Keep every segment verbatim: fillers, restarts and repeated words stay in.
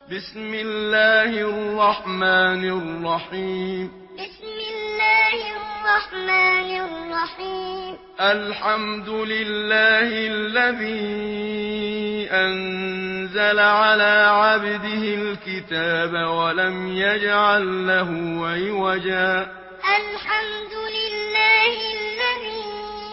بسم الله الرحمن الرحيم بسم الله الرحمن الرحيم الحمد لله الذي أنزل على عبده الكتاب ولم يجعل له عوجا الحمد لله الذي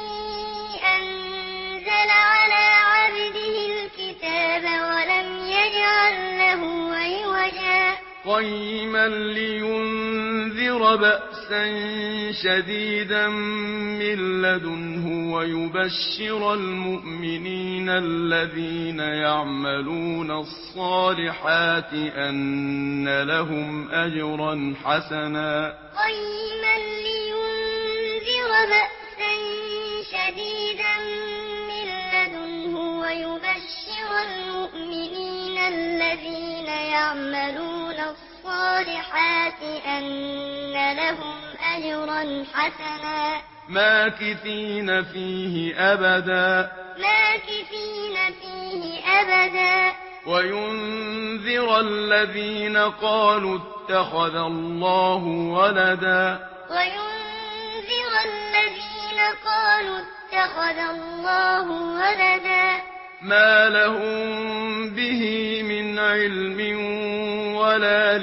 أنزل على عبده الكتاب ولم يجعل له عوجا قيما لينذر بأسا شديدا من لدنه ويبشر المؤمنين الذين يعملون الصالحات أن لهم أجرا حسنا قيما لينذر بأسا شديدا من لدنه ويبشر المؤمنين الذين يعملون الصالحات أن لهم أجرا حسنا ماكثين فيه أبدا ماكثين فيه أبدا وينذر الذين قالوا اتخذ الله ولدا وينذر الذين قالوا اتخذ الله ولدا ما لهم به من علم ولا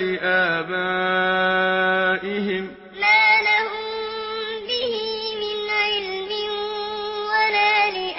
لآبائهم ما لهم به من علم ولا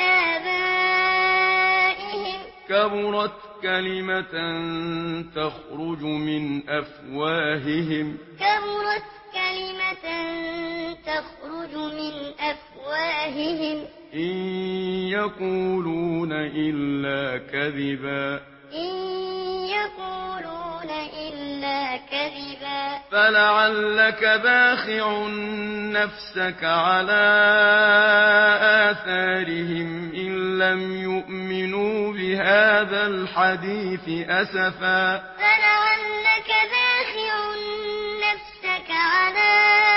لآبائهم كبرت كلمة تخرج من أفواههم كبرت كلمة تخرج من أفواههم إن يقولون إلا كذبا إن يقولون إلا كذبا فلعلك باخع نفسك على آثارهم إن لم يؤمنوا بهذا الحديث أسفا فلعلك باخع نفسك على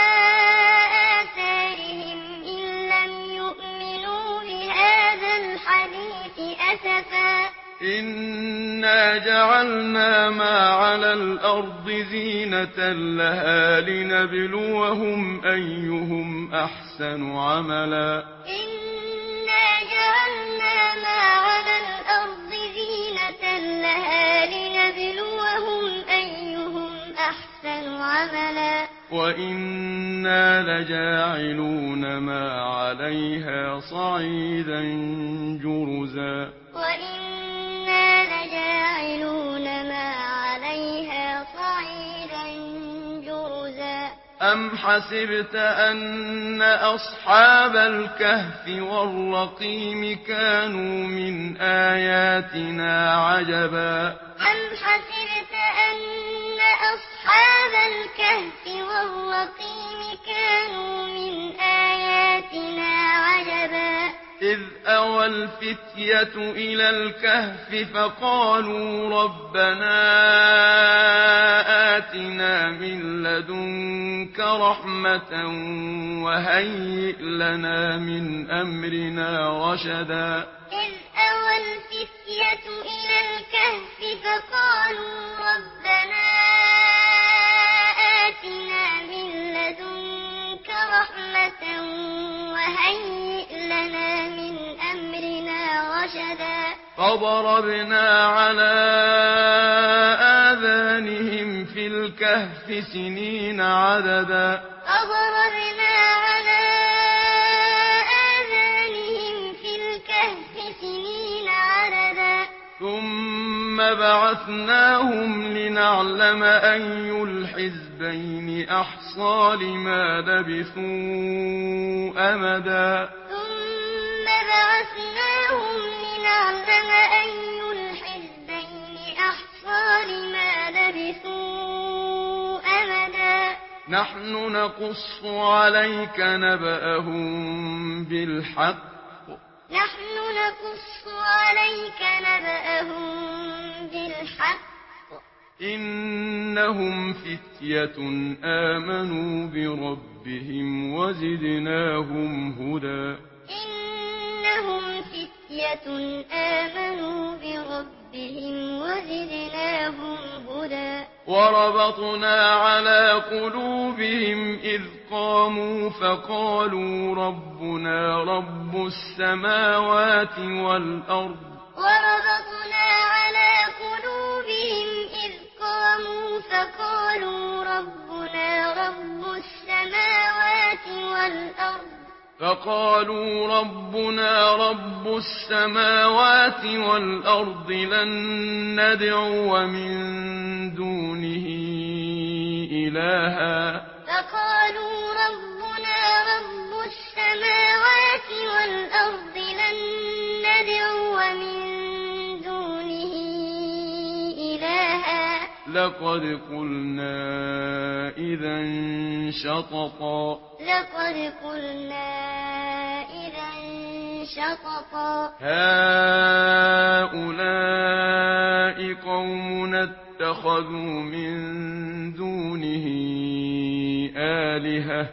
آثارهم إن لم يؤمنوا بهذا الحديث أسفا إنا جعلنا ما على الأرض زينة لها لنبلوهم أيهم أحسن عملا إنا جعلنا ما على الأرض زينة لها لنبلوهم أيهم أحسن عملا وإنا لجاعلون ما عليها صعيدا جرزا وإنا لجاعلون ما عليها صعيدا جرزا أم حسبت أن أصحاب الكهف والرقيم كانوا من آياتنا عجبا أم حسبت أن أصحاب الكهف والرقيم كانوا من آياتنا عجبا إذ أوى الفتية إلى الكهف فقالوا ربنا آتنا من لدنك رحمة وهيئ لنا من أمرنا رشدا إذ أوى الفتية إلى الكهف فقالوا ربنا آتنا من لدنك رحمة وهيئ لنا من أمرنا رشدا فضربنا على آذانهم في الكهف سنين عددا فضربنا على آذانهم في الكهف سنين عددا ثم بعثناهم لنعلم أي الحزبين أحصى لما لبثوا أمدا ثم بعثناهم لنعلم أي الحزبين أحصى لما لبثوا أمدا نحن نقص عليك نبأهم بالحق نحن نقص عليك نبأهم بالحق إنهم فتية آمنوا بربهم وزدناهم هدى إنهم فتية آمنوا بربهم وزدناهم هدى وربطنا على قلوبهم إذ قاموا فقالوا ربنا رب السماوات والأرض وربطنا على قلوبهم إذ قاموا فقالوا ربنا رب السماوات والأرض فقالوا ربنا رب السماوات والأرض لن ندعو من دونه إلها فقالوا ربنا رب السماوات والأرض لن ندعو من دونه إلها لقد قلنا إذا شططا لقد قلنا إذا شططا هؤلاء قومنا اتخذوا من دونه آلهة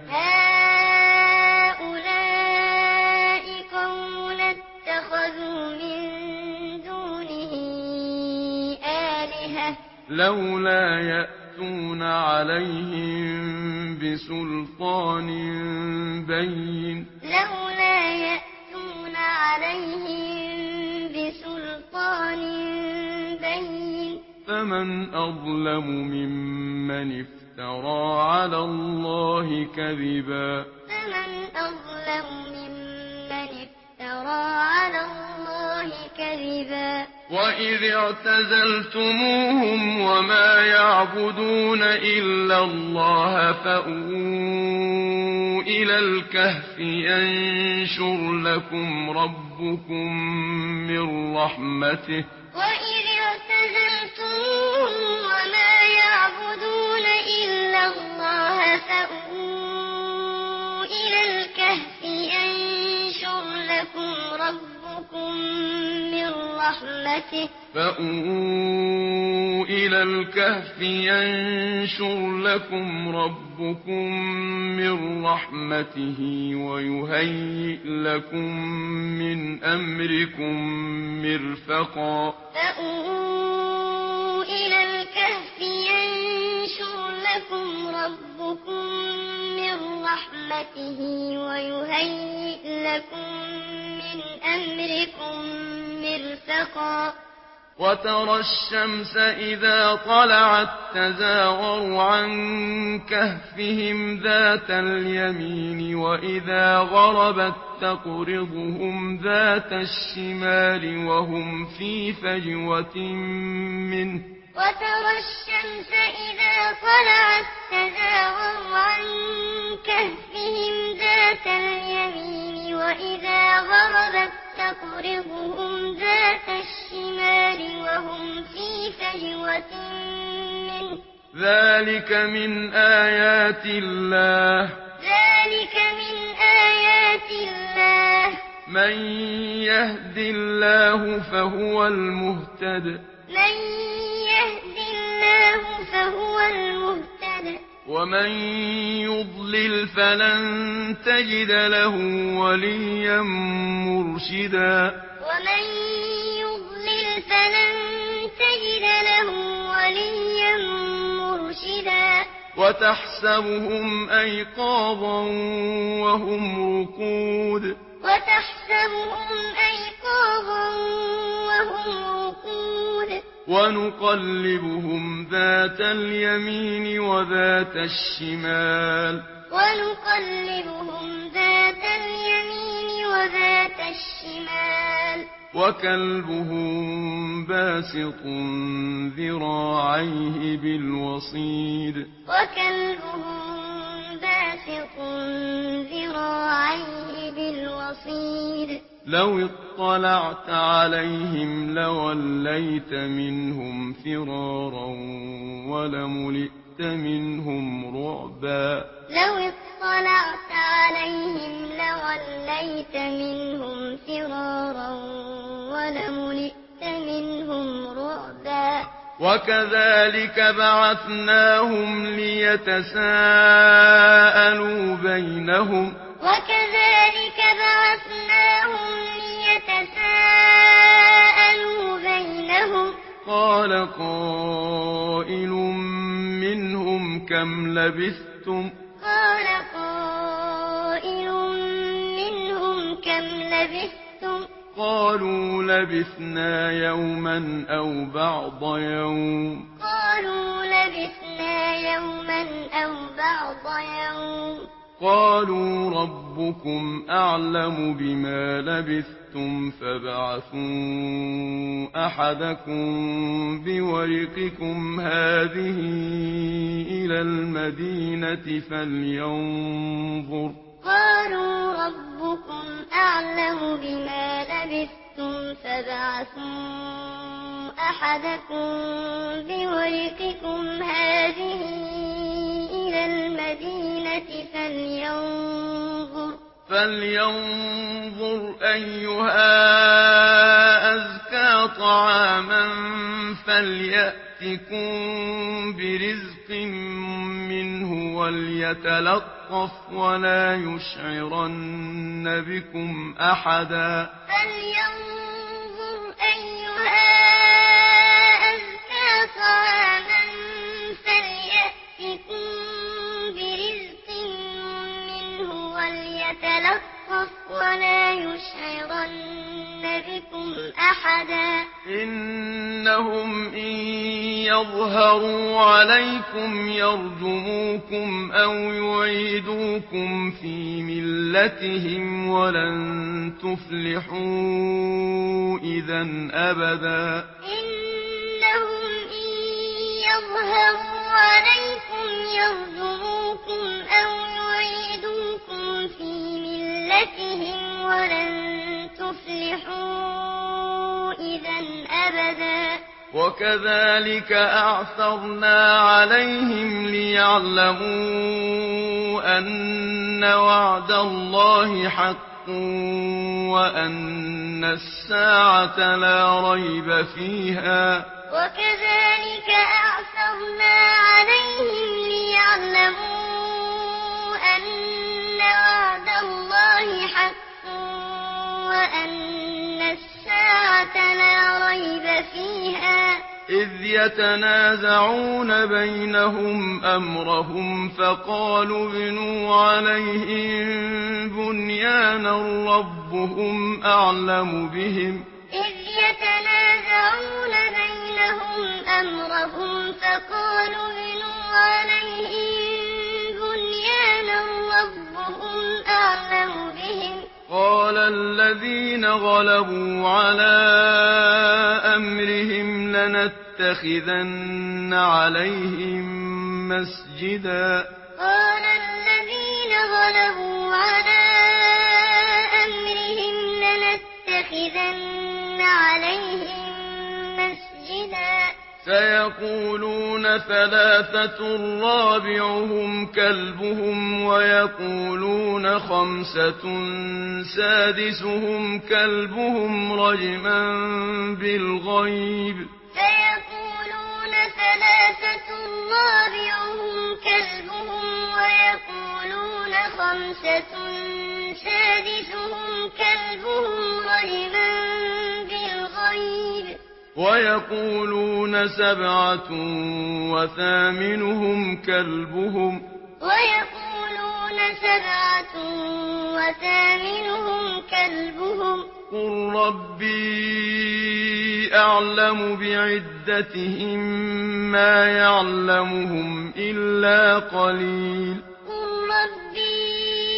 هؤلاء قومنا اتخذوا من دونه آلهة لولا يأتون عليهم بسلطان بين لولا يأتون عليهم بسلطان بين فمن أظلم ممن افترى على الله كذبا فمن أظلم ممن افترى على الله كذبا وإذ اعتزلتموهم وما يعبدون إلا الله فأووا إلى الكهف ينشر لكم ربكم من رحمته وإذ اعتزلتموهم وما يعبدون إلا الله فأووا إلى الكهف ينشر لكم ربكم من رحمته فأووا إلى الكهف ينشر لكم ربكم من رحمته ويهيئ لكم من أمركم مرفقا فأووا إلى الكهف ينشر لكم ربكم من رحمته ويهيئ لكم من أمركم مرفقا وترى الشمس إذا طلعت تزاور عن كهفهم ذات اليمين وإذا غربت تقرضهم ذات الشمال وهم في فجوة منه وترى الشمس إذا طلعت تزاور عن كهفهم ذات اليمين وإذا غربت تقرضهم ذات الشمال وهم في فجوة منه ذلك من آيات الله ذلك من آيات الله من يهد الله فهو المهتد من يهد الله فهو المهتد ومن يضلل فلن تجد له وليا مرشدا ومن يضلل فلن تجد له وليا مرشدا وتحسبهم أيقاظا وهم رقود وتحسبهم أيقاظا وهم رقود ونقلبهم ذات اليمين وذات الشمال ونقلبهم ذات اليمين وذات الشمال وكلبهم باسط ذراعيه بالوصيد وكلبهم باسط ذراعيه بالوصيد لو اطلعت عليهم لوليت منهم فرارا ولملئت منهم رعبا لو اطلعت عليهم لوليت منهم فرارا ولملئت منهم رعبا وكذلك بعثناهم ليتساءلوا بينهم وكذلك بعثناهم ليتساءلوا بينهم قال قائل كم لبثتم قال قائل منهم كم لبثتم قالوا لبثنا يوما أو بعض يوم قالوا لبثنا يوما أو بعض يوم قالوا ربكم أعلم بما لبثتم فابعثوا أحدكم بورقكم هذه إلى المدينة فلينظر قالوا ربكم أعلم بما لبثتم فابعثوا أحدكم بورقكم هذه إلى المدينة فلينظر فلينظر أيها أزكى طعاما فليأتكم برزق منه وليتلطف ولا يشعرن بكم أحدا فلينظر أيها أزكى طعاما فليأتكم برزق منه وليتلطف ولا يشعرن بكم أحدا إنهم إن يظهروا عليكم يرجموكم أو يعيدوكم في ملتهم ولن تفلحوا إذا أبدا إنهم إن يظهروا عليكم يرجموكم أو يعيدوكم في ملتهم ولن تفلحوا إذا أبدا وكذلك أعثرنا عليهم ليعلموا أن وعد الله حق وأن الساعة لا ريب فيها وكذلك أعثرنا عليهم ليعلموا أن وعد الله حق وأن الساعة لا ريب فيها إذ يتنازعون بينهم أمرهم فقالوا ابنوا عليهم بنيانا ربهم أعلم بهم إذ يتنازعون بينهم أمرهم فقالوا ابنوا عليهم بنيانا ربهم أعلم بهم قال الذين غلبوا على أمرهم لنتخذن عليهم مسجدا قال الذين غلبوا على أمرهم لنتخذن عليهم مسجدا سيقولون ثلاثة رابعهم كلبهم ويقولون خمسة سادسهم كلبهم رجما بالغيب سيقولون ثلاثة رابعهم كلبهم ويقولون خمسة سادسهم كلبهم رجما بالغيب ويقولون سبعة وثامنهم كلبهم ويقولون سبعة وثامنهم كلبهم قل ربي أعلم بعدتهم ما يعلمهم إلا قليل قل ربي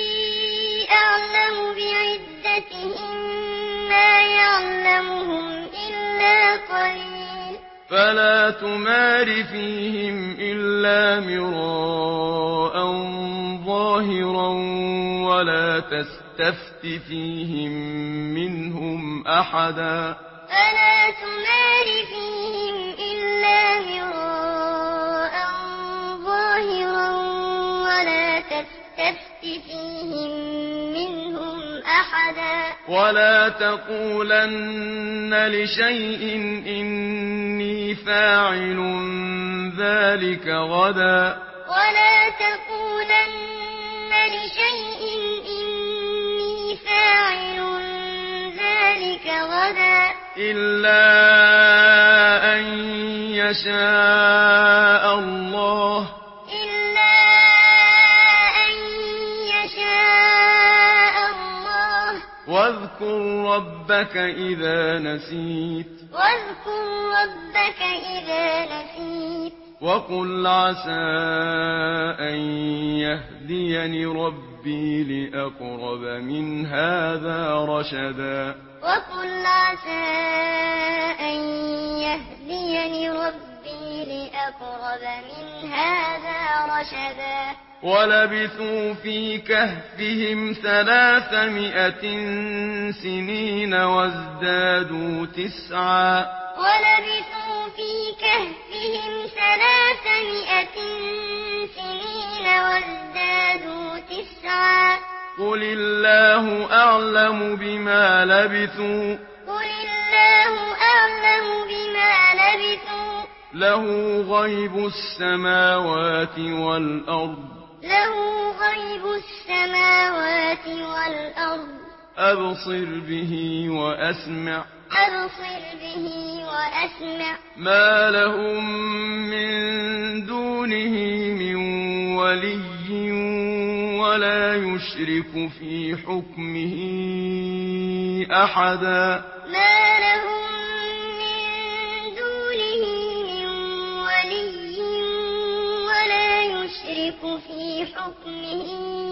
أعلم بعدتهم ما يعلمهم إلا قليل فلا تمار فيهم إلا مراء ظاهرا ولا تستفت فيهم منهم أحدا فلا تمار فيهم إلا مراء ظاهرا ولا تستفت فيهم منهم أحدا ولا تقولن لشيء إني فاعل ذلك غدا ولا تقولن لشيء إني فاعل ذلك غدا إلا أن يشاء الله إلا ربك إذا نسيت واذكر ربك إذا نسيت وقل عسى أن يهديني ربي لأقرب من هذا رشدا وقل عسى أن يهديني ربي لأقرب من هذا رشدا ولبثوا في كهفهم ثلاثمائة سنين وازدادوا تسعا ولبثوا في كهفهم ثلاثمائة سنين وازدادوا تسعا قل الله أعلم بما لبثوا قل الله أعلم بما لبثوا له غيب السماوات والأرض له غيب السماوات والأرض أبصر به وأسمع أبصر به وأسمع ما لهم من دونه من ولي ولا يشرك في حكمه أحدا ما لهم من دونه من ولي ولا يشرك في حكمه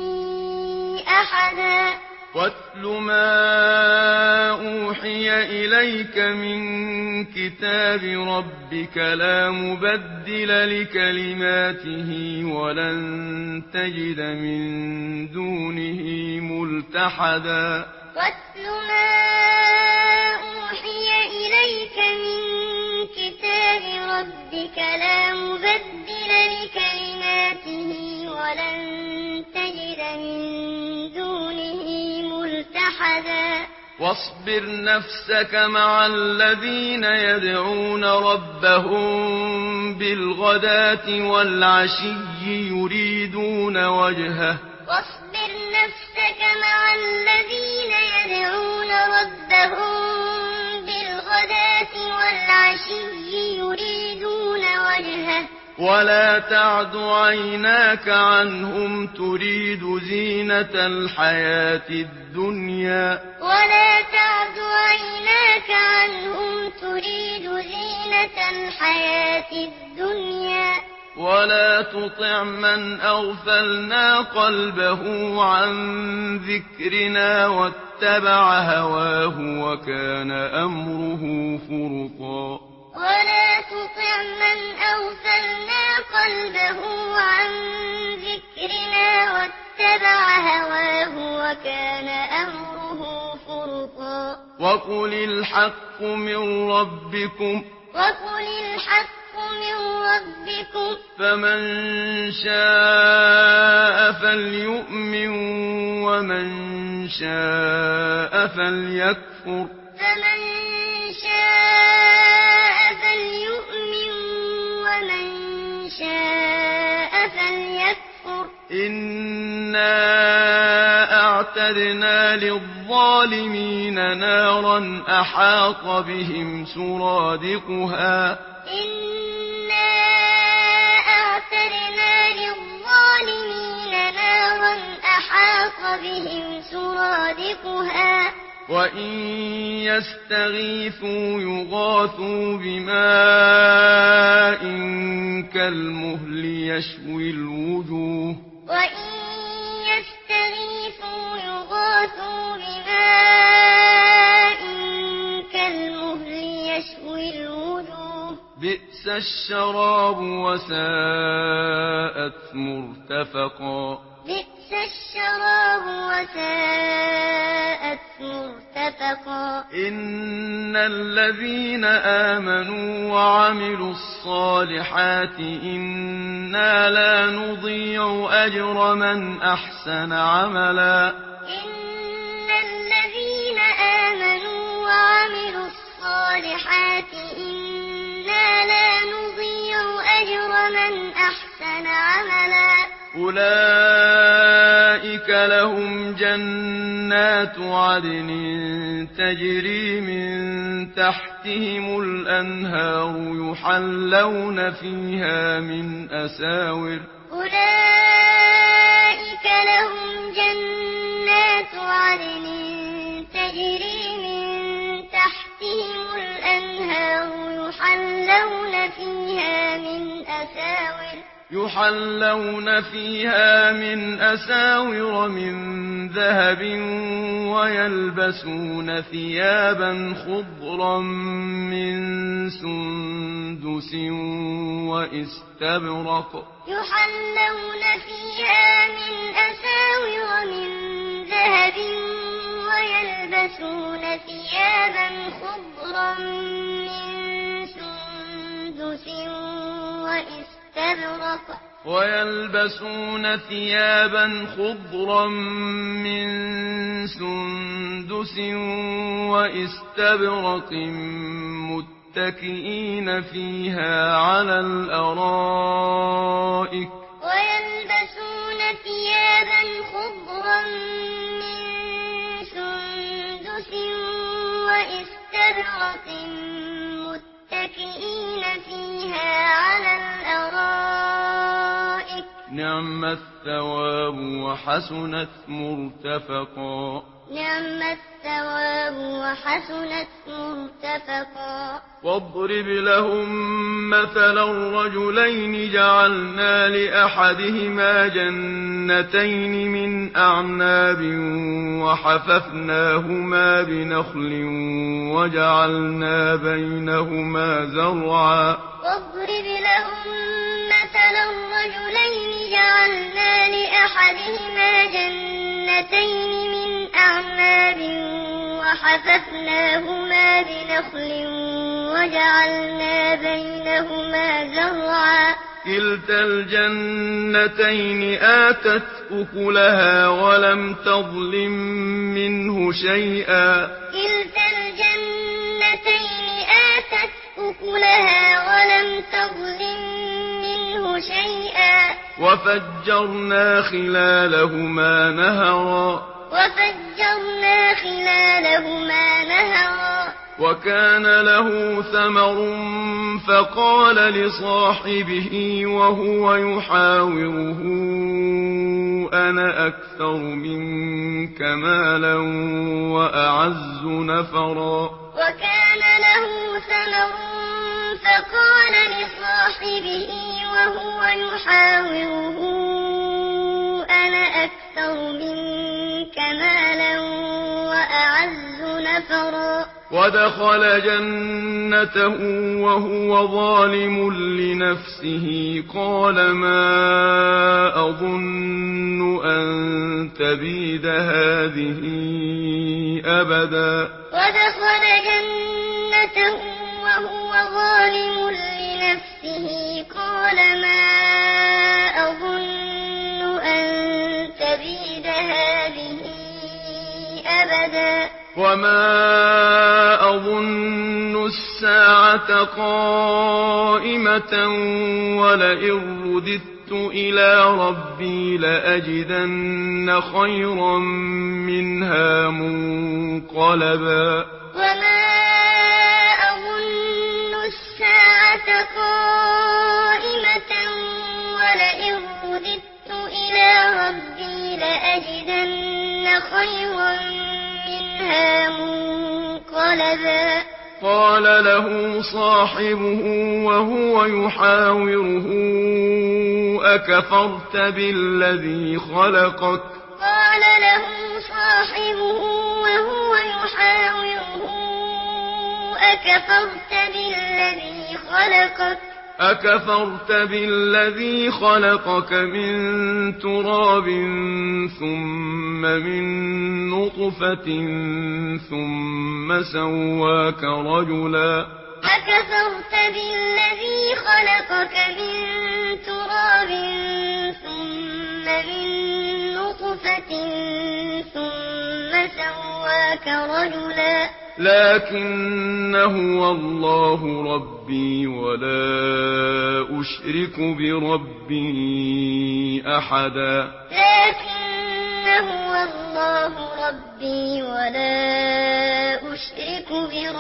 أحدا واتل ما أوحي إليك من كتاب ربك لا مبدل لكلماته ولن تجد من دونه ملتحدا واتل ما أوحي إليك من كتاب ربك لا مبدل لكلماته ولن تجد من دونه ملتحدا واصبر نفسك مع الذين يدعون ربهم بالغداة والعشي يريدون وجهه واصبر نفسك مع الذين يدعون ربهم بالغداة والعشي يريدون وجهه ولا تعد عيناك عنهم تريد زينة الحياة الدنيا ولا تعد عيناك عنهم تريد زينة الحياة الدنيا ولا تطع من أغفلنا قلبه عن ذكرنا واتبع هواه وكان أمره فرطا ولا تطع من أغفلنا قلبه عن ذكرنا واتبع هواه وكان أمره فرطا وقل الحق من ربكم وقل الحق من ربكم فمن شاء فليؤمن ومن شاء فليكفر فمن شاء فليؤمن ومن شاء فليكفر إنا أعتدنا للظالمين نارا أحاط بهم سرادقها إنا أعتدنا للظالمين نارا أحاط بهم سرادقها وإن يستغيثوا يغاثوا بماء كالمهل يشوي الوجوه وإن يستغيثوا يغاثوا بماء كالمهل يشوي الوجوه بئس الشراب وساءت مرتفقا بئس الشراب وساءت مرتفقا إن الذين آمنوا وعملوا الصالحات إنا لا نضيع أجر من أحسن عملا إن الذين آمنوا وعملوا الصالحات إنا لا نضيع أجر من أحسن عملا أولئك لهم جنات عدن تجري من تحتهم الأنهار يحلون فيها من أساور أولئك لهم جنات عدن تجري من يحلون فيها من أساور من ذهب ويلبسون ثيابا خضرا من سندس وإستبرق يحلون فيها من أساور من ذهب ويلبسون ثيابا خضرا من سندس وإستبرق ويلبسون ثيابا خضرا من سندس وإستبرق متكئين فيها على الأرائك ويلبسون ثيابا خضرا من سندس وإستبرق متكئين فيها على الأرائك نعم الثواب وحسنت مرتفقا نعم الثواب وحسنت مرتفقا واضرب لهم مثلا الرجلين جعلنا لأحدهما جنتين من أعناب وحففناهما بنخل وجعلنا بينهما زرعا واضرب لهم مثلا الرجلين جعلنا لأحدهما جنتين من أعناب وحففناهما بنخل وجعلنا بينهما زرعا كلتا الجنتين آتت أكلها ولم تظلم منه شيئا كلتا الجنتين آتت أكلها ولم تظلم منه شيئا وفجرنا خلالهما نهرا وفجرنا خلالهما نهرا وكان له ثمر فقال لصاحبه وهو يحاوره أنا أكثر منك مالا وأعز نفرا وكان له ثمر فقال لصاحبه وهو يحاوره أنا أكثر منك مالا وأعز نفرا ودخل جنته وهو ظالم لنفسه قال ما أظن أن تبيد هذه أبدا ودخل جنته وهو ظالم لنفسه قال ما أظن أن تبيد هذه أبدا وما أظن الساعة قائمة ولئن رددت إلى ربي لأجدن خيرا منها منقلبا وما أظن الساعة قائمة ولئن رددت إلى ربي لأجدن خيرا منها منقلبا قال له صاحبه وهو يحاوره أكفرت بالذي خلقك قال له صاحبه وهو يحاوره أكفرت بالذي خلقك أكفرت بالذي خلقك من تراب ثم من نطفة ثم سواك رجلا أكفرت بالذي خلقك من تراب ثم من نطفة ثم سواك رجلا لكن هو الله ربي ولا أشرك بربي أحدا لكن هو الله ربي ولا أشرك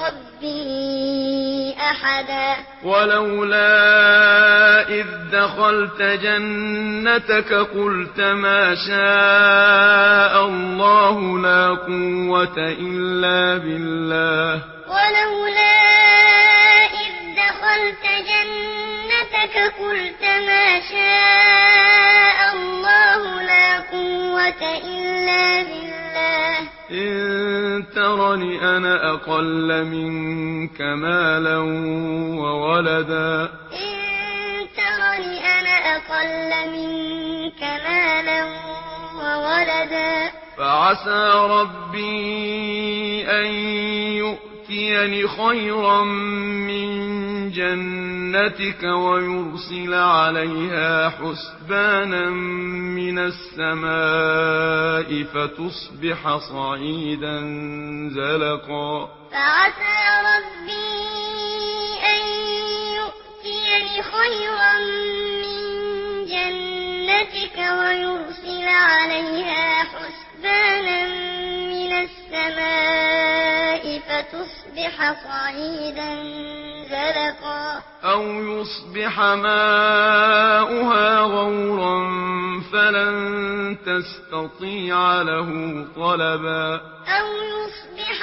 بربي أحدا ولولا إذ دخلت جنتك قلت ما شاء الله لا قوة إلا بالله ولولا إذ دخلت جنتك جنتك قلت ما شاء الله لا قوة إلا بالله إن ترني أنا أقل منك مالا وولدا إن ترني أنا أقل منك مالا وولدا فعسى ربي أن يؤتيني خيرا من جنتك ويرسل عليها حسبانا من السماء فتصبح صعيدا زلقا فعسى ربي أن يؤتيني خيرا من جنتك ويرسل عليها حسبانا من السماء فتصبح صعيدا زلقا أو يصبح ماؤها غورا فلن تستطيع له طلبا أو يصبح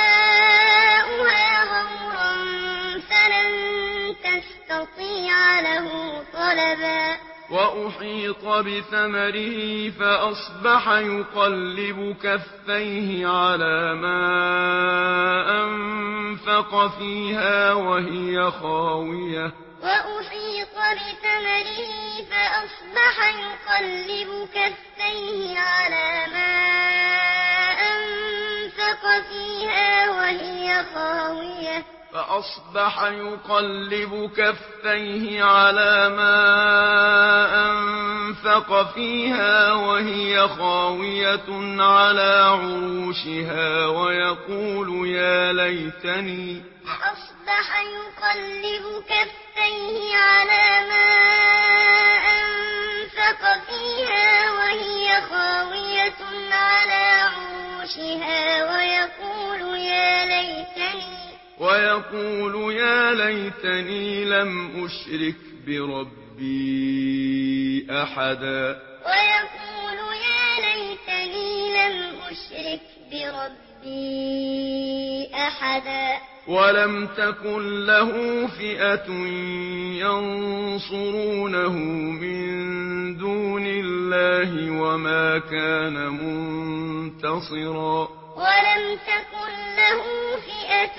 ماؤها غورا فلن تستطيع له طلبا وأحيط بثمره فأصبح يقلب كفيه على ما أنفق فيها وهي خاوية وأحيط بثمره فأصبح يقلب كفيه على ما أنفق فيها وهي خاوية فأصبح يقلب كفيه على ما أنفق فيها وهي خاوية على عروشها ويقول يا ليتني فأصبح يقلب كفيه على ما أنفق فيها وهي خاوية على عروشها ويقول يا ليتني ويقول يا ليتني لم أشرك بربي أحدا ويقول يا ليتني لم أشرك بربي أحدا ولم تكن له فئة ينصرونه من دون الله وما كان منتصرا ولم تكن له فئة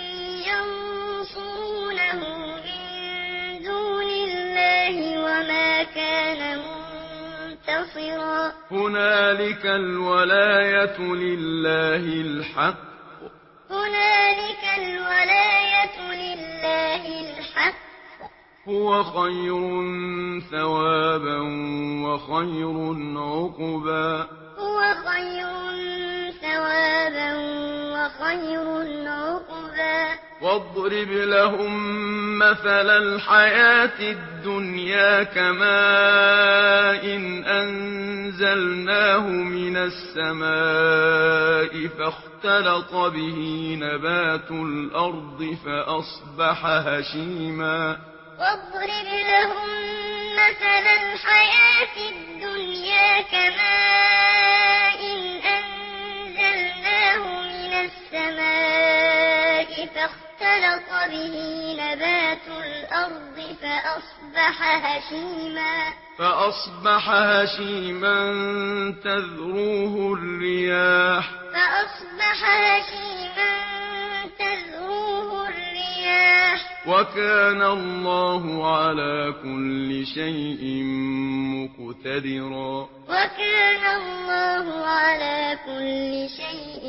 ينصرونه من دون الله وما كان منتصرا هنالك الولاية لله الحق هنالك الولاية لله الحق هو خير ثوابا وخير عقبا هو خير ثوابا وخير عقبا واضرب لهم مثل الحياة الدنيا كماء إن أنزلناه من السماء فاختلط به نبات الأرض فأصبح هشيما واضرب لهم مثل الحياة الدنيا كماء إن أنزلناه من السماء فاختلط به نبات الأرض فأصبح هشيما فأصبح هشيما تذروه الرياح فأصبح هشيما تذروه الرياح وكان الله على كل شيء مقتدرا وكان الله على كل شيء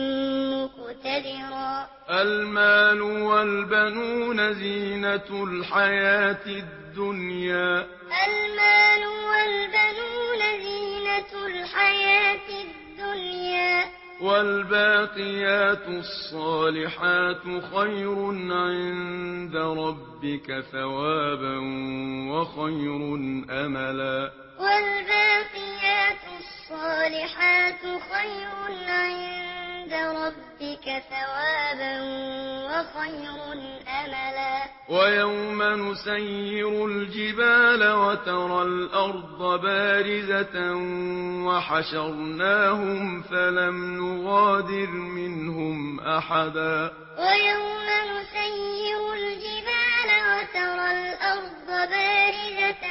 مقتدرا المال والبنون زينة الحياة الدنيا المال والبنون زينة الحياة الدنيا والباقيات الصالحات خير عند ربك ثوابا وخير أملا والباقيات الصالحات خير عند ربك ثوابا وخير أملا ويوم نسير الجبال وترى الأرض بارزة وحشرناهم فلم نغادر منهم أحدا ويوم نسير الجبال وترى الأرض بارزة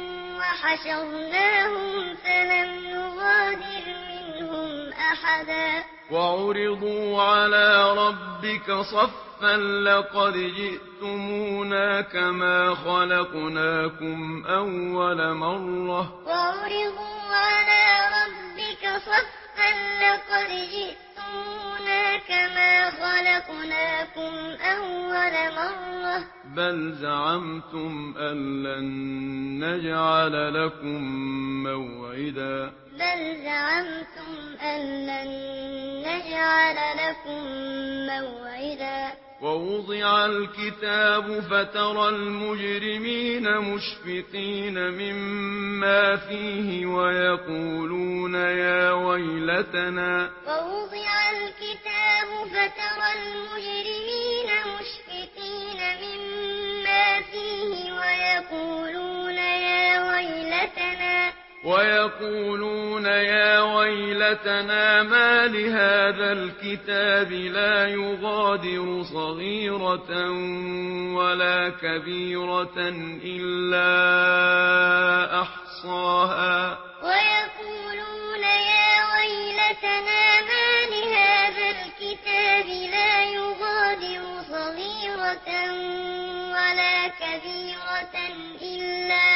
وحشرناهم فلم نغادر منهم أحدا وعرضوا على ربك صفا لقد جئتمونا كما خلقناكم أول مرة وعرضوا على ربك صفا لقد جئتمونا كما خلقناكم أول مرة بل زعمتم أن لن نجعل لكم موعدا بل زعمتم أن لن نجعل لكم موعدا ووضع الكتاب فترى المجرمين مشفقين مما فيه ويقولون يا ويلتنا ووضع الكتاب فترى المجرمين مشفقين مما فيه ويقولون يا ويلتنا ويقولون يا ويلتنا ما لهذا الكتاب لا يغادر صغيرة ولا كبيرة إلا أحصاها ويقولون يا ويلتنا ما لهذا الكتاب لا يغادر صغيرة ولا كبيرة إلا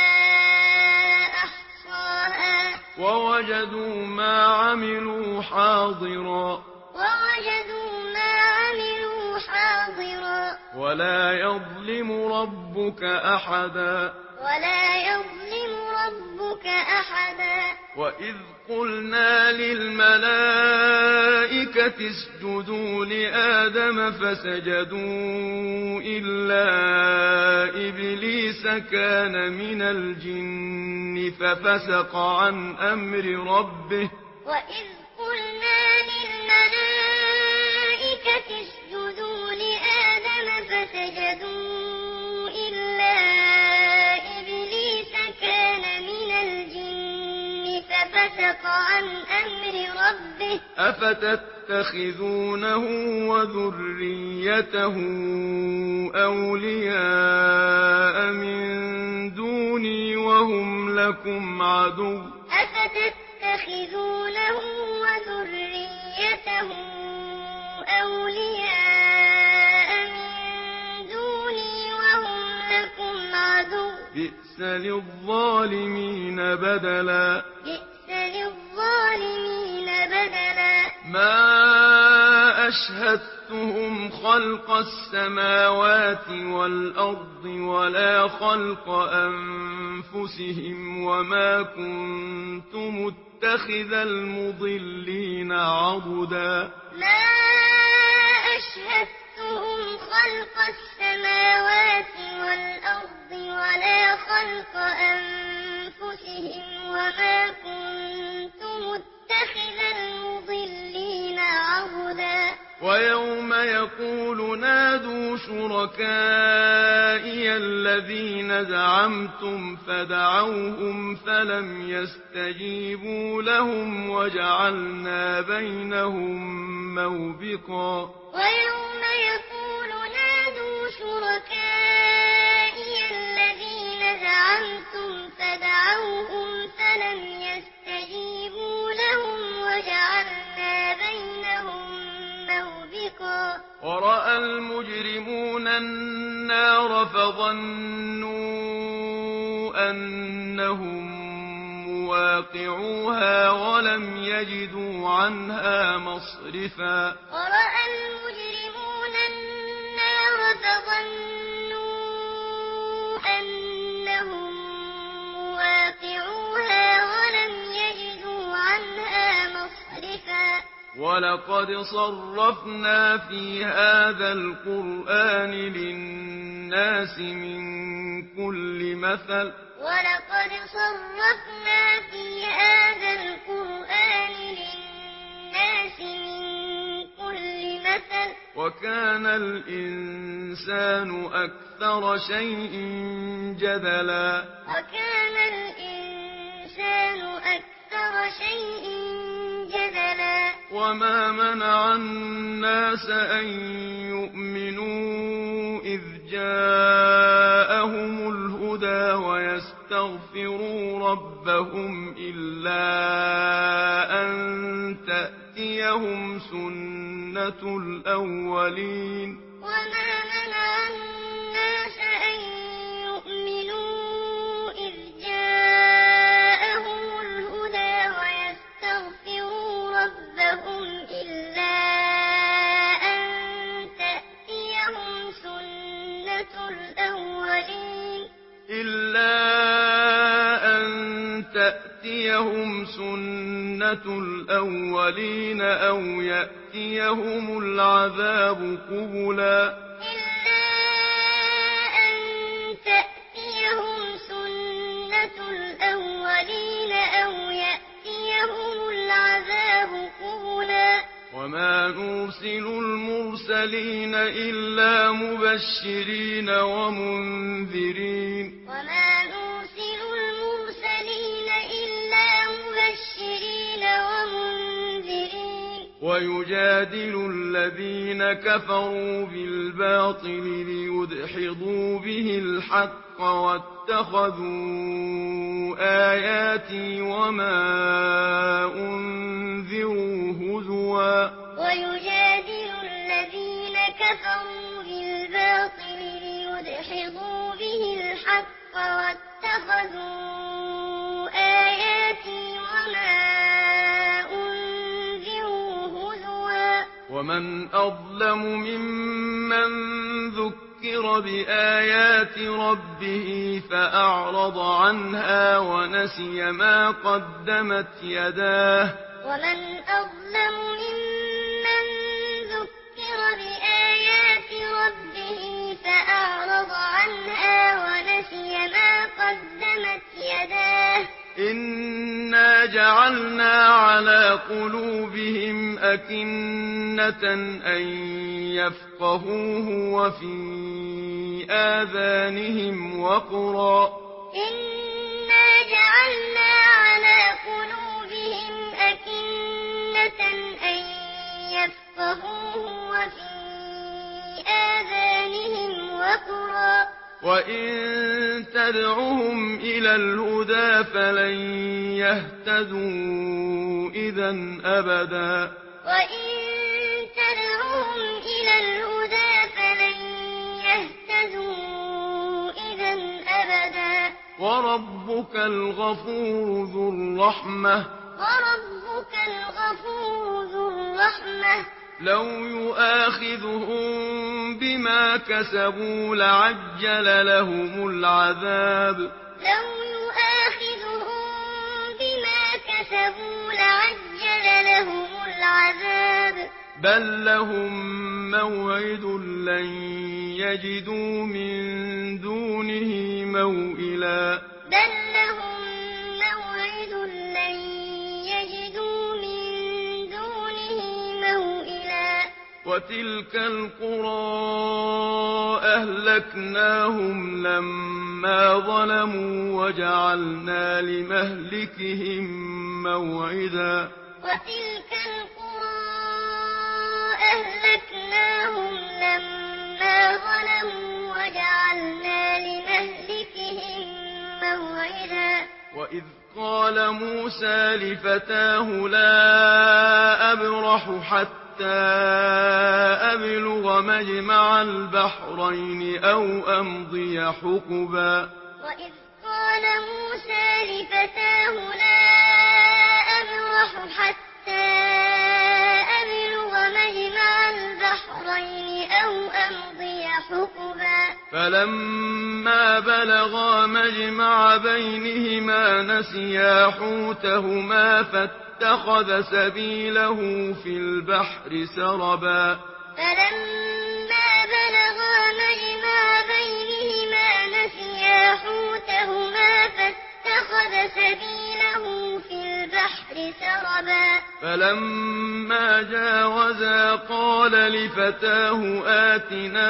أحصاها ووجدوا ما عملوا حاضرا ووجدوا ما عملوا حاضرا ولا يظلم ربك أحدا ولا يظلم ربك أحدا وإذ قلنا للملائكة اسجدوا لآدم فسجدوا إلا إبليس كان من الجن ففسق عن أمر ربه وإذ قلنا للملائكة اسجدوا لآدم فسجدوا إلا إبليس كان من الجن ففسق عن أمر ربه أفتتخذونه وذريته أولياء من دوني وهم لكم عدو أفتتخذونه وذريته أولياء من دوني وهم لكم عدو بئس للظالمين بدلا بئس للظالمين بدلا ما أشهدتهم خلق السماوات والأرض ولا خلق أنفسهم وما كنت متخذ المضلين عضدا ما أشهدتهم خلق السماوات والأرض ولا خلق أنفسهم وما كنت متخذ المضلين عضدا ويوم يقول نادوا شركائي الذين زعمتم فدعوهم فلم يستجيبوا لهم وجعلنا بينهم موبقا ويوم يقول نادوا شركائي الذين زعمتم فدعوهم فلم يستجيبوا لهم وجعلنا بينهم موبقا ورأى المجرمون النار فظنوا أنهم مواقعوها ولم يجدوا عنها مصرفا ورأى المجرمون النار فظنوا أنهم مواقعوها ولم يجدوا عنها مصرفا ولقد صرفنا في هذا القرآن للناس من كل مثل ولقد صرفنا في هذا القرآن للناس من كل مثل وكان الإنسان أكثر شيء جدلا وكان الإنسان أكثر شيء جدلا وما منع الناس أن يؤمنوا إذ جاءهم الهدى ويستغفروا ربهم إلا أن تأتيهم سنة الأولين وما منع الناس أن يؤمنوا إذ جاءهم الهدى ويستغفروا ربهم إلا أن تأتيهم سنة الأولين إلا أن تأتيهم سنة الأولين أو يأتيهم العذاب قبلا إلا أن تأتيهم سنة الأولين أو يأتيهم العذاب قبلا وما نرسل المرسلين إلا مبشرين ومنذرين وما نرسل المرسلين إلا مبشرين ومنذرين ويجادل الذين كفروا بالباطل ليدحضوا به الحق واتخذوا آياتي وما أنذروا هزوا ويجادل الذين كفروا بالباطل ليدحضوا به الحق واتخذوا آياتي وما أنذروا هزوا ومن أظلم ممن ذكر بآيات ربه فأعرض عنها ونسي ما قدمت يداه ومن أظلم ممن ذكر بآيات ربه فأعرض عنها ونسي ما قدمت يداه إنا جعلنا على قلوبهم أكنة أن يفقهوه وفي آذانهم وقرا إنا جعلنا على قلوبهم أكنة أن يفقهوه وفي آذانهم وقرا وإن تدعهم إلى الهدى فلن يهتدوا إذا أبدا وإن تدعهم إلى الهدى فلن يهتدوا إذا أبدا وربك الغفور ذو الرحمة وربك الغفور ذو الرحمة لو يؤاخذهم بما كسبوا لعجل لهم العذاب لو يؤاخذهم بما كسبوا لعجل لهم العذاب بل لهم موعد لن يجدوا من دونه موئلا بل لهم موعد لن يجدوا من دونه موئلا وتلك القرى أهلكناهم لما ظلموا وجعلنا لمهلكهم موعدا وتلك القرى أهلكناهم لما ظلموا وجعلنا لمهلكهم موعدا وإذ قال موسى لفتاه لا أبرح حتى أبلغ مجمع البحرين أو أمضي حقبا وإذ قال موسى لفتاه لا أبرح حتى أبلغ مجمع البحرين أو أمضي حقبا فلما بلغا مجمع بينهما نسيا حوتهما فاتخذ سبيله في البحر سربا فلما بلغا مجمع بينهما نسيا حوتهما فاتخذ سبيله في البحر سربا فلما جاوزا قال لفتاه آتنا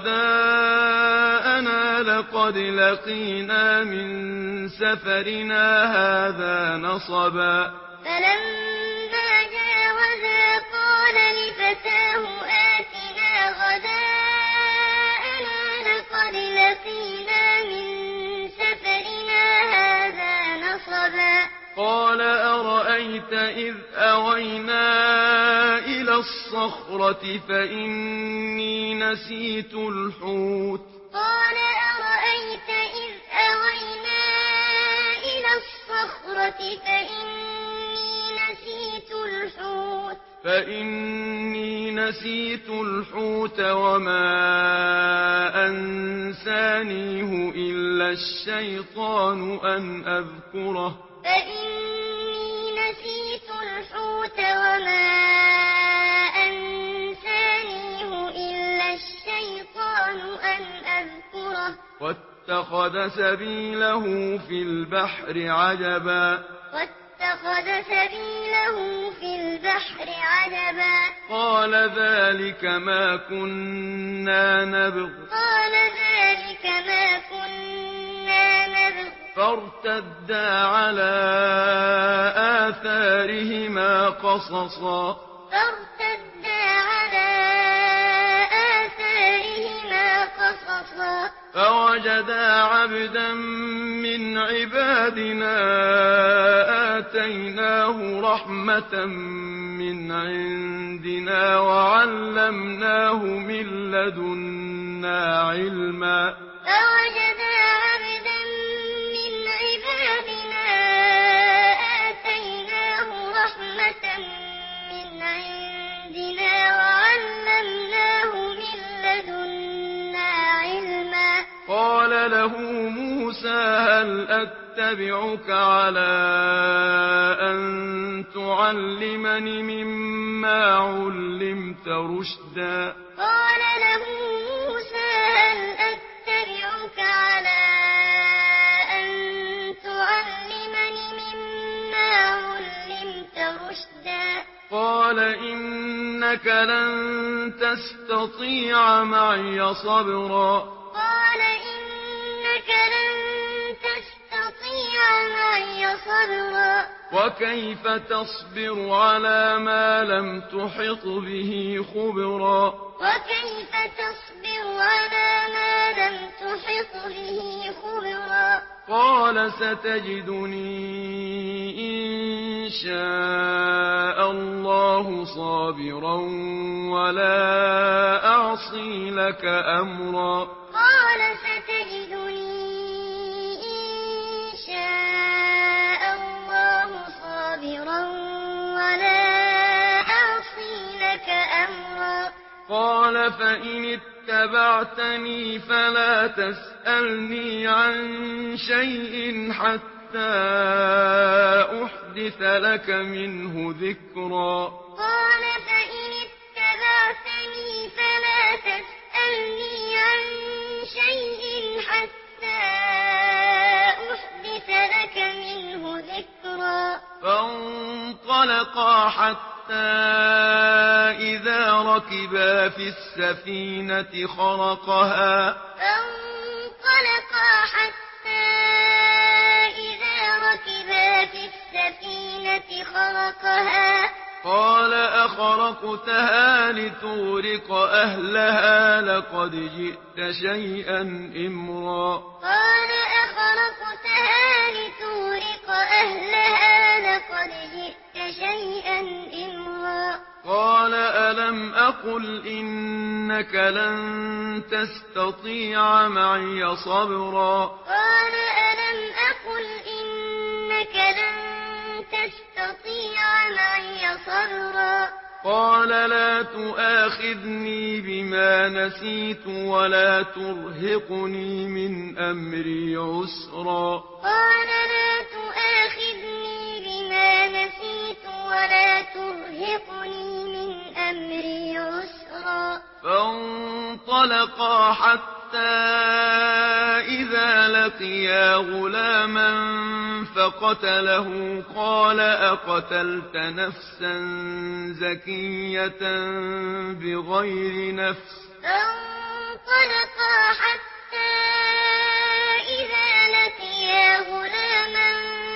غداءنا لقد لقينا من سفرنا هذا نصبا فلما جاوزا قال لفتاه آتنا غداءنا لقد لقينا من سفرنا أَرَأَيْتَ إِذْ أَوَيْنَا إِلَى الصَّخْرَةِ فَإِنِّي نَسِيتُ الْحُوتَ قَالَ أَرَأَيْتَ إِذْ أَوَيْنَا إِلَى الصَّخْرَةِ فَإِنِّي نَسِيتُ الْحُوتَ فَإِنِّي نَسِيتُ الْحُوتَ وَمَا أَنسَانِيهُ إِلَّا الشَّيْطَانُ أَنْ أَذْكُرَهُ فَإِنِّي نَسِيتُ الْحُوتَ وَمَا أَنسَانِيهُ إِلَّا الشَّيْطَانُ أَنْ أَذْكُرَهُ وَاتَّخَذَ سَبِيلَهُ فِي الْبَحْرِ عَجَبًا وَاتَّخَذَ سَبِيلَهُ فِي الْبَحْرِ عَجَبًا قَالَ ذَٰلِكَ مَا كُنَّا نَبْغِ قَالَ ذَٰلِكَ مَا كُنَّا نَبْغِ فَارْتَدَّا عَلَىٰ آثَارِهِمَا قَصَصًا فَارْتَدَّا عَلَىٰ آثَارِهِمَا قَصَصًا فَوَجَدَا عَبْدًا مِّنْ عِبَادِنَا آتَيْنَاهُ رَحْمَةً مِّنْ عِندِنَا وَعَلَّمْنَاهُ مِن لَّدُنَّا عِلْمًا فَوَجَدَا عَبْدًا مِّنْ عِبَادِنَا آتَيْنَاهُ رَحْمَةً مِّنْ عِندِنَا وَعَلَّمْنَاهُ مِن لَّدُنَّا عِلْمًا قَالَ لَهُ مُوسَىٰ هَلْ أَتَّبِعُكَ عَلَىٰ أَن تُعَلِّمَنِ مِمَّا عُلِّمْتَ رُشْدًا قَالَ لَهُ مُوسَىٰ هَلْ أَتَّبِعُكَ عَلَىٰ أَن تُعَلِّمَنِ مِمَّا عُلِّمْتَ رُشْدًا قَالَ إِنَّكَ لَن تَسْتَطِيعَ مَعِيَ صَبْرًا قَالَ إِنَّكَ لَن تَسْتَطِيعَ مَعِيَ صَبْرًا وَكَيْفَ تَصْبِرُ عَلَىٰ مَا لَمْ تُحِطْ بِهِ خُبْرًا وَكَيْفَ تَصْبِرُ عَلَىٰ مَا لَمْ تُحِطْ بِهِ خُبْرًا قَالَ سَتَجِدُنِي إِن شَاءَ اللَّهُ صَابِرًا وَلَا أَعْصِي لَكَ أَمْرًا قَالَ سَتَجِدُنِي إِن شَاءَ اللَّهُ صَابِرًا وَلَا أَعْصِي لَكَ أَمْرًا قَالَ فَإِنِ اتَّبَعْتَنِي فَلَا تَسْأَلْنِي عَن شَيْءٍ حَتَّىٰ أُحْدِثَ لَكَ مِنْهُ ذِكْرًا قَالَ فَإِنِ اتَّبَعْتَنِي فَلَا تَسْأَلْنِي عَن شَيْءٍ حَتَّىٰ أُحْدِثَ لَكَ مِنْهُ ذِكْرًا فَانطَلَقَا حَتَّىٰ إِذَا رَكِبَا فِي السَّفِينَةِ خَرَقَهَا فَانطَلَقَا حَتَّىٰ إِذَا رَكِبَا فِي السَّفِينَةِ خَرَقَهَا قَالَ أَخَرَقْتَهَا لِتُغْرِقَ أَهْلَهَا لَقَدْ جِئْتَ شَيْئًا إِمْرًا قَالَ أَخَرَقْتَهَا لِتُغْرِقَ أَهْلَهَا لَقَدْ جِئْتَ شَيْئًا إِمْرًا قَالَ أَلَمْ أَقُلْ إِنَّكَ لَن تَسْتَطِيعَ مَعِيَ صَبْرًا قَالَ أَلَمْ أَقُلْ إِنَّكَ لَن تَسْتَطِيعَ مَعِيَ صَبْرًا قَالَ لَا تُؤَاخِذْنِي بِمَا نَسِيتُ وَلَا تُرْهِقْنِي مِنْ أَمْرِي عُسْرًا قَالَ لَا تُؤَاخِذْنِي بِمَا نَسِيتُ وَلَا تُرْهِقْنِي مِنْ أَمْرِي عُسْرًا فَانطَلَقَا حَتَّىٰ إِذَا لَقِيَا غُلَامًا فَقَتَلَهُ قَالَ أَقَتَلْتَ نَفْسًا زَكِيَّةً بِغَيْرِ نَفْسٍ فَانطَلَقَا حَتَّىٰ إِذَا لَقِيَا غُلَامًا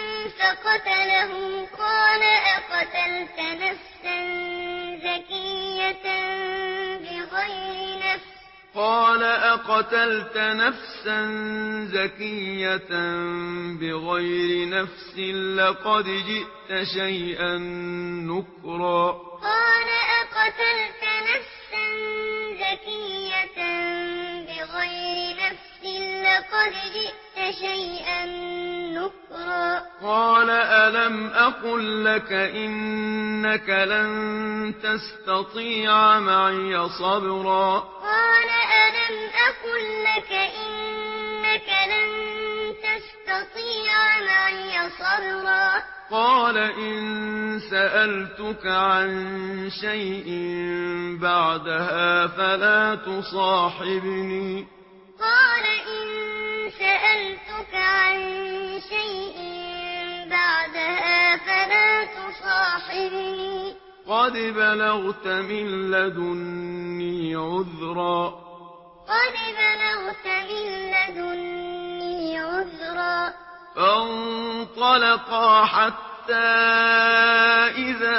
فَقَتَلَهُ قَالَ أَقَتَلْتَ نَفْسًا زَكِيَّةً بِغَيْرِ نَفْسٍ قَالَ أَقَتَلْتَ نَفْسًا زَكِيَّةً بغير نفس لقد جئت شيئا نكرا قال أقتلت نفسا زكية بغير نفس لقد جئت شيئا نكرا قال ألم أقل لك إنك لن تستطيع معي صبرا قال ألم أقل لك إنك لن تستطيع معي صبرا قال إن سألتك عن شيء بعدها فلا تصاحبني قال إن سألتك عن شيء بعدها فلا تصاحبني قد بلغت من لدني عذرا قد بلغت من لدني عذرا فانطلقا حتى إذا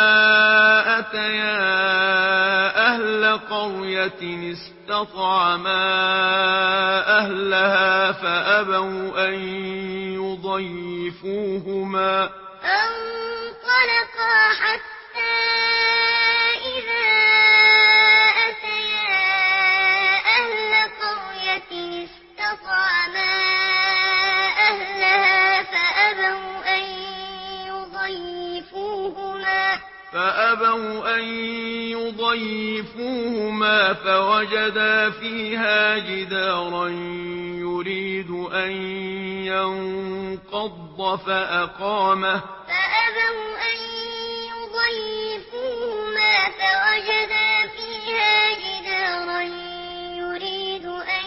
أتيا أهل قرية استطعما أهلها فأبوا أن يضيفوهما فانطلقا حتى إذا أتيا أهل قرية استطعما أهلها فأبوا أن يضيفوهما فأبوا أن يضيفوهما فوجدا فيها جدارا يريد أن ينقض فأقامه فأبوا أن يضيفوهما فوجدا فيها جدارا يريد أن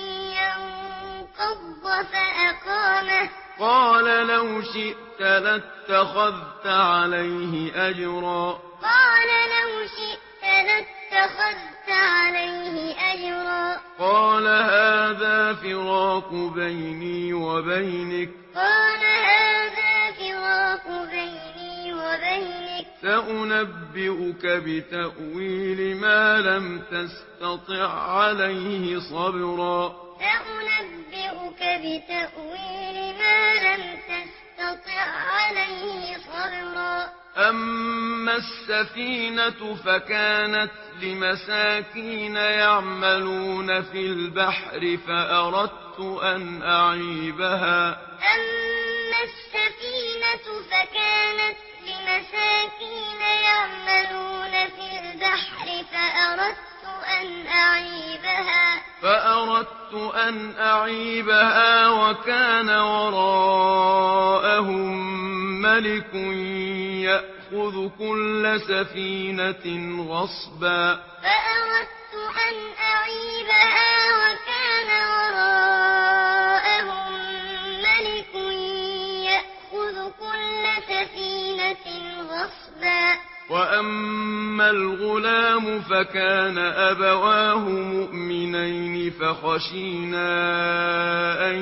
ينقض فأقامه قال لو شئت لاتخذت عليه أجرا قال لو شئت لاتخذت عليه أجرا قال هذا فراق بيني وبينك قال هذا فراق بيني وبينك سأنبئك بتأويل ما لم تستطع عليه صبرا سأنبئك بتأويل ما لم تستطع عليه صبرا أما السفينة فكانت لمساكين يعملون في البحر فأردت أن أعيبها أما السفينة فكانت لمساكين يعملون في البحر فأردت أن أعيبها فأردت أن أعيبها وكان وراءهم ملك يأخذ كل سفينة غصبا فأردت أن أعيبها وكان وراءهم ملك يأخذ كل سفينة غصبا وأما الغلام فكان أبواه مؤمنين فخشينا أن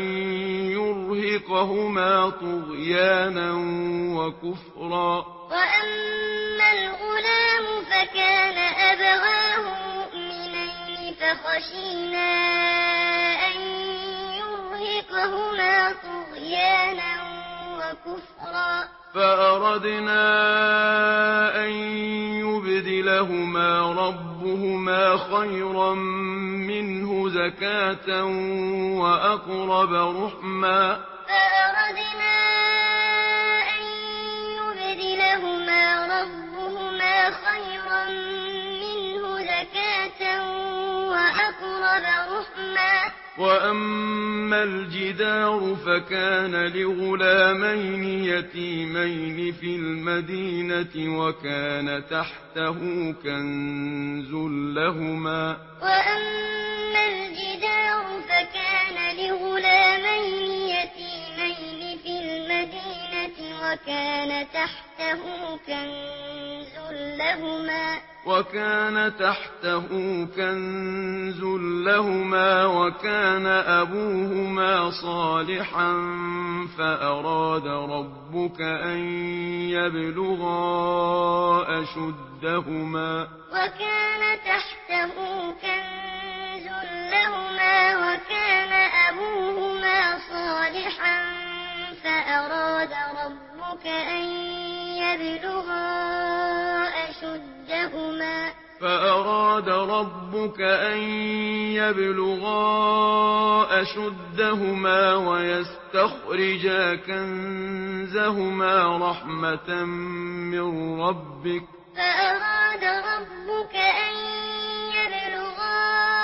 يرهقهما طغيانا وكفرا وأما الغلام فكان أبواه مؤمنين فخشينا أن يرهقهما طغيانا وكفرا فأردنا أن يبدلهما ربهما خيرا منه زكاة وأقرب رحما فأردنا أن يبدلهما ربهما خيرا منه زكاة وأقرب رحما وأما الجدار فكان لغلامين يتيمين في المدينة وكان تحته كنز لهما وأما الجدار فكان لغلامين يتيمين في المدينة وكان تحته كنز لهما وكان تحته كنز لهما وكان أبوهما صالحا فأراد ربك أن يبلغا أشدهما وكان تحته كنز لهما وكان أبوهما صالحا فأراد ربك أن يبلغا أشدهما فأراد ربك أن يبلغا أشدهما ويستخرجا كنزهما رحمة من ربك فأراد ربك أن يبلغا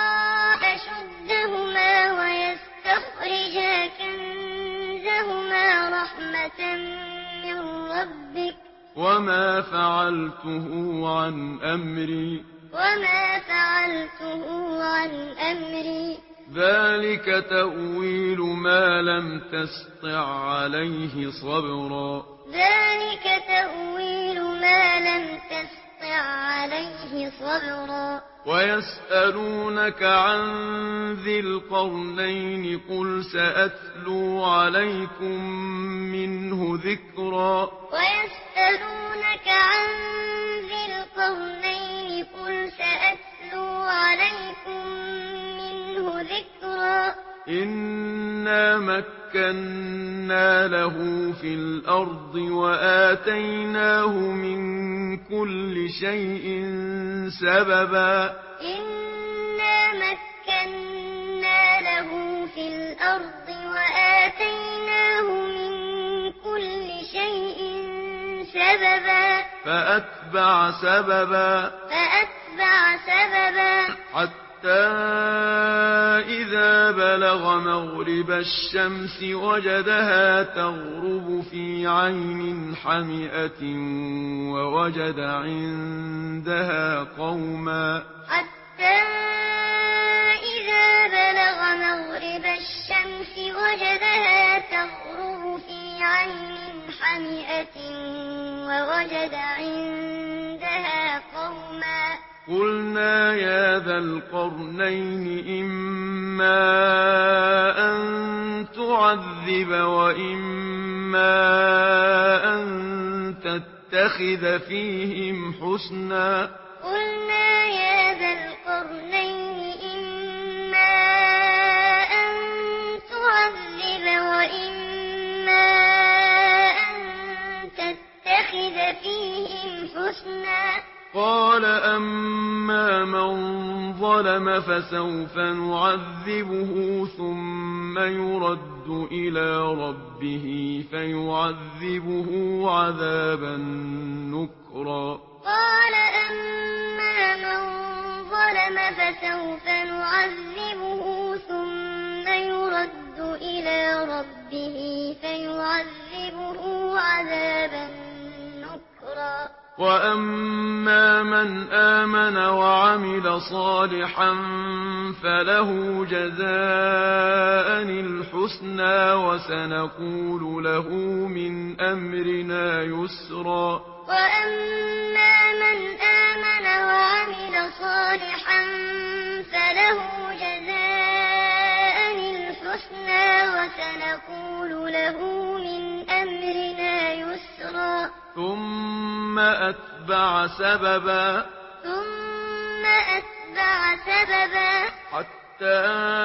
أشدهما ويستخرجا كنزهما رحمة من ربك وما فعلته عن أمري وما فعلته عن أمري ذلك تأويل ما لم تسطع عليه صبرا ذلك تأويل ما لم تسطع عليه صبرا ويسألونك عن ذي القرنين قل سأتلو عليكم منه ذكرا ويسألونك عن ذي القرنين قل سأتلو عليكم منه ذكرا إنا مكنا له في الأرض وآتيناه من كل شيء سببا إنا مكنا له في الأرض وآتيناه من كل شيء سببا فأتبع سببا فأتبع سببا حتى إذا بلغ مغرب الشمس وجدها تغرب في عين حمئة ووجد عندها قوما حتى إذا بلغ مغرب الشمس وجدها تغرب في عين حمئة ووجد عندها قوما قلنا يا ذا القرنين إما أن تعذب وإما أن تتخذ فيهم حسنا قلنا يا ذا القرنين إما أن تعذب وإما أن تتخذ فيهم حسنا قال أما من ظلم فسوف نعذبه ثم يرد إلى ربه فيعذبه عذابا نكرا قال أما من ظلم فسوف نعذبه ثم يرد إلى ربه فيعذبه عذابا نكرا وأما من آمن وعمل صالحا فله جزاء الحسنى وسنقول له من أمرنا يسرا وأما من آمن وعمل صالحا فله جزاء الحسنى وسنقول له من أمرنا يسرا ثم أتبع سببا ثم أتبع سببا حتى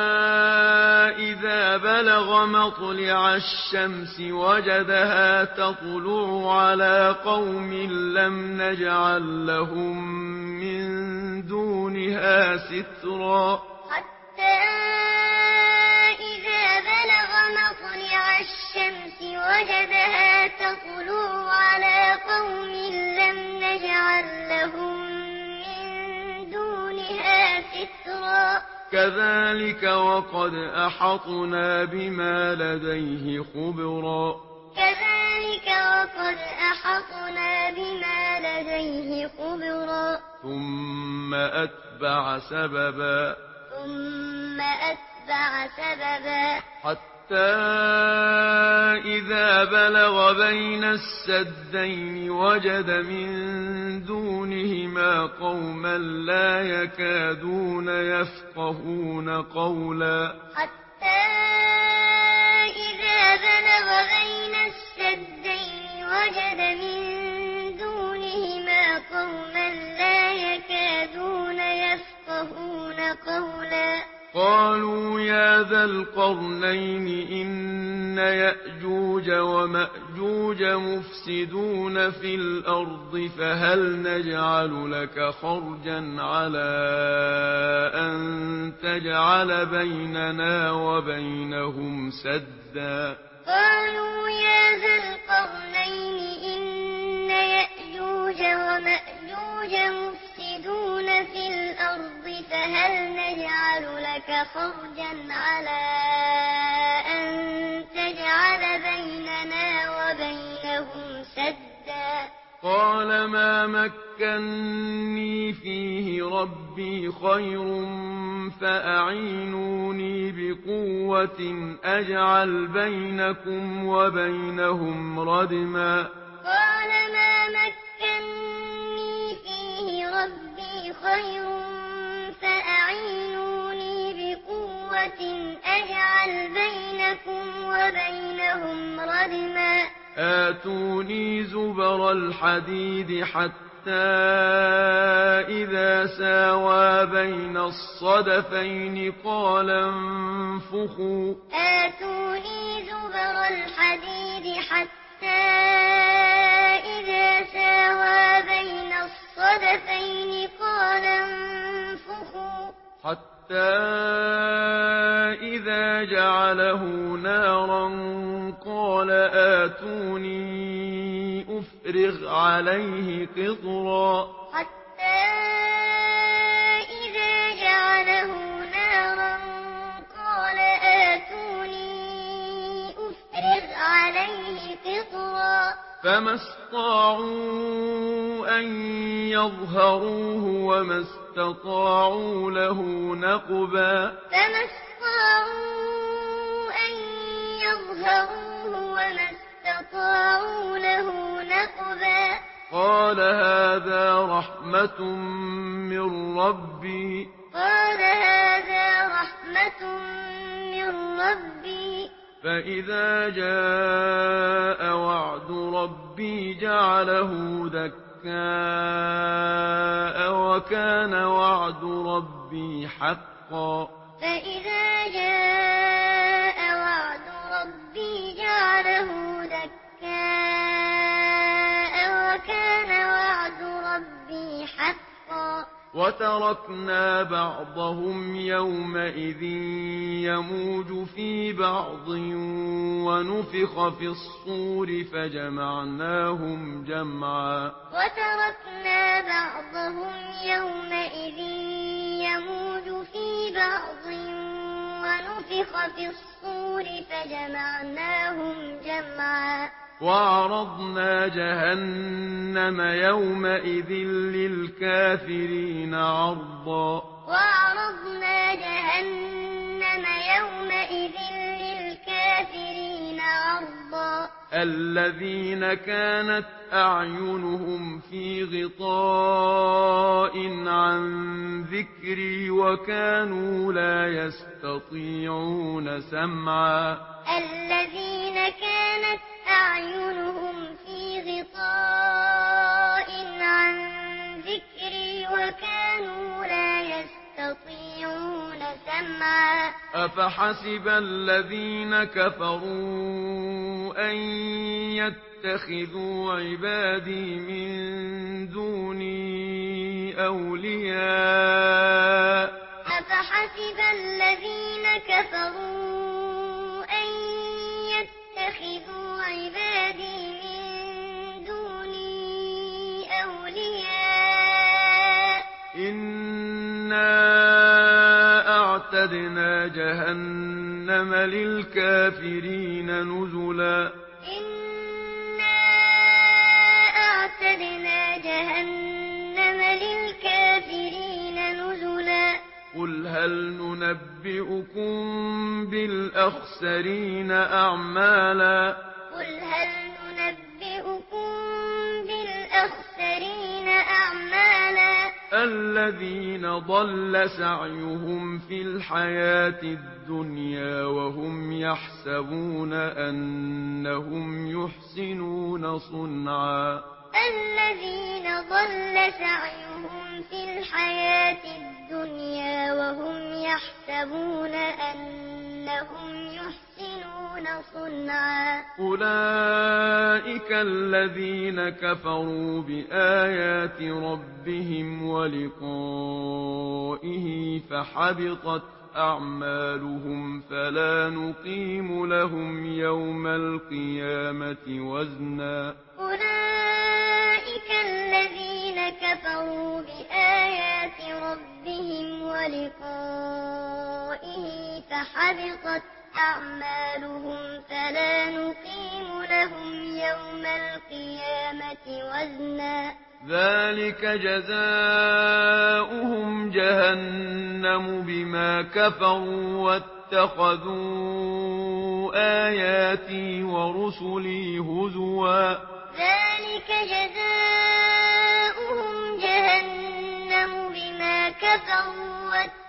إذا بلغ مطلع الشمس وجدها تطلع على قوم لم نجعل لهم من دونها سترا حتى إذا بلغ مطلع الشمس وجدها تطلع على قوم لم نجعل لهم من دونها سترا كذلك وقد أحطنا بما لديه خبرا كذلك وقد أحطنا بما لديه خبرا ثم أتبع سببا ثم أتبع سببا حتى إذا بلغ بين السدين وجد من دونهما قوما لا يكادون يفقهون قولا حتى إذا بلغ بين السدين وجد من دونهما قوما لا يكادون يفقهون قولا قالوا يا ذا القرنين إن يأجوج ومأجوج مفسدون في الأرض فهل نجعل لك خرجا على أن تجعل بيننا وبينهم سدا قالوا يا ذا القرنين إن يأجوج ومأجوج مفسدون في الأرض فهل نجعل لك خرجا على أن تجعل بيننا وبينهم سدا قال ما مكني فيه ربي خير فأعينوني بقوة أجعل بينكم وبينهم ردما قال ما مكني فيه ربي خير فأعينوني بقوة أجعل بينكم وبينهم ردما آتوني زبر الحديد حتى إذا ساوى بين الصدفين قال انفخوا آتوني زبر الحديد حتى إذا ساوى بين الصدفين قال انفخوا حتى إذا جعله نارا قال آتوني أفرغ عليه قطرا حتى إذا جعله نارا قال آتوني أفرغ عليه قطرا فما استطاعوا أن يظهروه وما استطاعوا له نقبا فما استطاعوا أن يظهروه وما استطاعوا له نقبا قال هذا رحمة من ربي قال هذا رحمة من ربي فإذا جاء وعد ربي جعله دكاء وكان وعد ربي حقا فإذا جاء وعد ربي جعله دكاء وكان وعد ربي حقا وتركنا بعضهم يومئذ يموج في بعض ونفخ في الصور فجمعناهم جمعا وتركنا بعضهم يومئذ يموج في بعض ونفخ في الصور فجمعناهم جمعا وعرضنا جهنم يومئذ للكافرين عرضا وعرضنا جهنم يومئذ للكافرين عرضا الذين كانت أعينهم في غطاء عن ذكري وكانوا لا يستطيعون سمعا الذين كانت أعينهم في غطاء عن ذكري وكانوا لا يستطيعون سمعا أفحسب الذين كفروا أن يتخذوا عبادي من دوني أولياء أفحسب الذين كفروا أن يتخذوا عبادي من دوني أولياء إنا أعتدنا جهنم للكافرين نزلا إنا أعتدنا جهنم للكافرين نزلا قل هل ننبئكم بالأخسرين أعمالا قل هل ننبئكم بالأخسرين أعمالا الذين ضل سعيهم في الحياة الدنيا وهم يحسبون أنهم يحسنون صنعا الذين ضل سعيهم في الحياة الدنيا وهم يحسبون أنهم يحسنون صُنْعًا أولئك الذين كفروا بآيات ربهم ولقائه فحبطت أعمالهم فلا نقيم لهم يوم القيامة وزنا أولئك الذين كفروا بآيات ربهم ولقائه فحبطت أعمالهم فلا نقيم لهم يوم القيامة وزنا ذلك جزاؤهم جهنم بما كفروا واتخذوا آياتي ورسلي هزوا ذلك جزاؤهم جهنم بما كفروا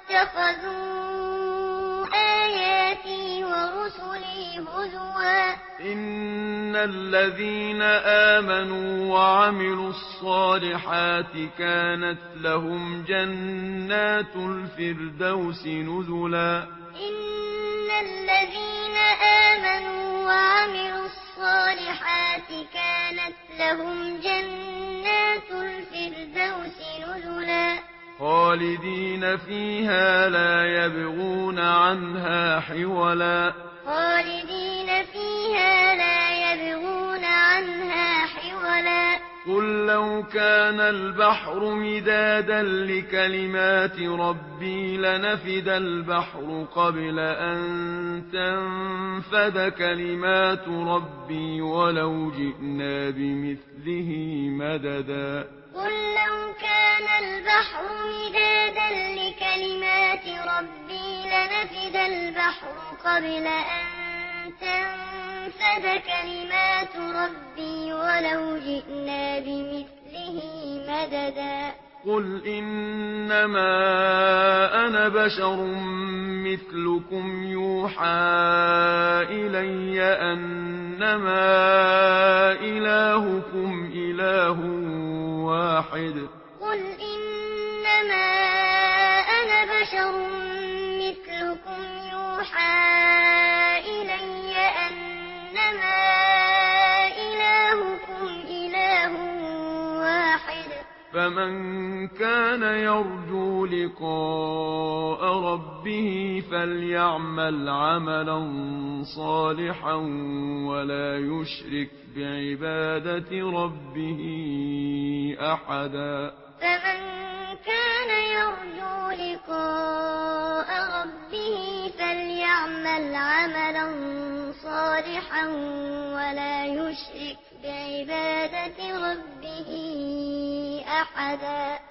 واتخذوا آياتي ورسلي هزوا إن الذين آمنوا وعملوا الصالحات كانت لهم جنات الفردوس نزلا إن الذين آمنوا وعملوا الصالحات كانت لهم جنات الفردوس نزلا خالدين فيها لا يبغون عنها حولا خالدين فيها لا يبغون عنها حولا قل لو كان البحر مدادا لكلمات ربي لنفد البحر قبل أن تنفد كلمات ربي ولو جئنا بمثله مددا قل لو كان البحر مدادا لكلمات ربي لنفد البحر قبل أن تنفد كلمات ربي ولو جئنا بمثله مددا قل إنما أنا بشر مثلكم يوحى إلي أنما إلهكم إله واحد قل إنما أنا بشر مثلكم يوحى إلي أنما إلهكم إله واحد فمن كان يرجو لقاء ربه فليعمل عملا صالحا ولا يشرك بعبادة ربه أحدا فمن كان يرجو لقاء ربه فليعمل عملا صالحا ولا يشرك بعبادة ربه أحدا